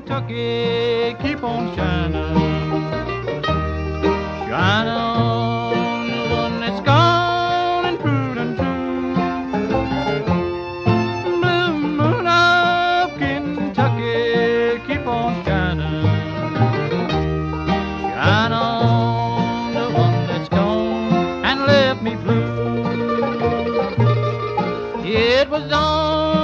Kentucky, keep on shining. Shine on the one that's gone and proved untrue. Blue moon of Kentucky, keep on shining. Shine on the one that's gone and left me blue. It was on